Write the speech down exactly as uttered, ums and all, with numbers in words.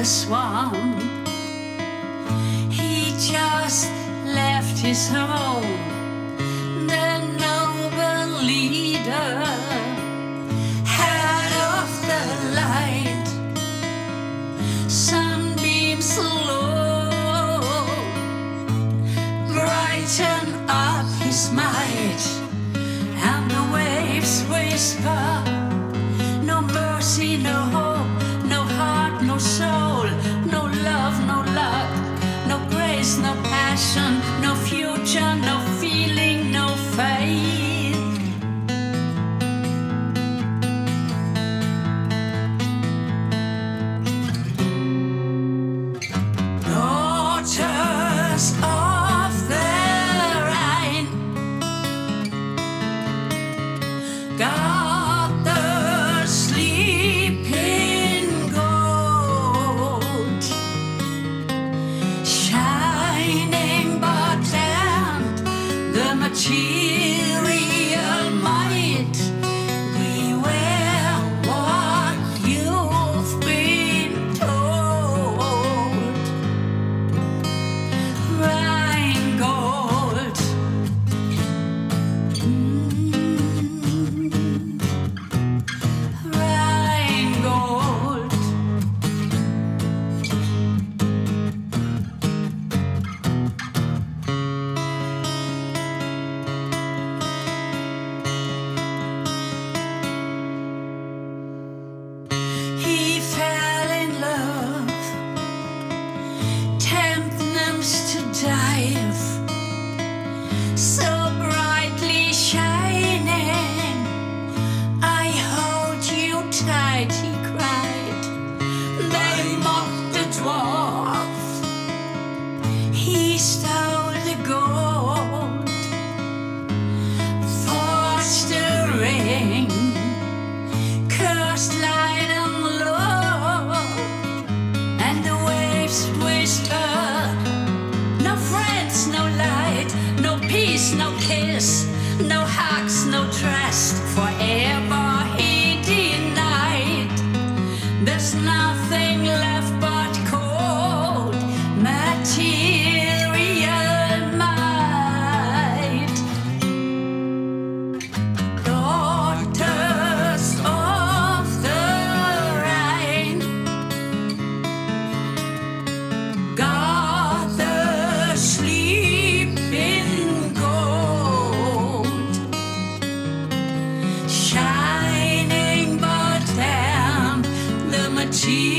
swamp. He just left his home, the noble leader, head of the light, sunbeams low, brighten up his might, and the waves whisper, no mercy, no hope, no heart, no soul, no love, no luck, no grace, no passion, no future, no feeling, no faith. Daughters of the Rhine, God the sleeping gold, shining but damned the material might. Beware what you've been told. Rheingold. Mm. Rheingold. He fell in love, temptings to dive, so brightly shining. I hold you tight, he cried. They mocked the dwarf. He stole the gold, forged the ring, cursed light and low, and the waves whisper, no friends, no light, no peace, no kiss, no hugs, no trust, forever he denied. There's nothing left but cold material might. Daughters of the Rhine, God the sleeping gold, shining but damn the material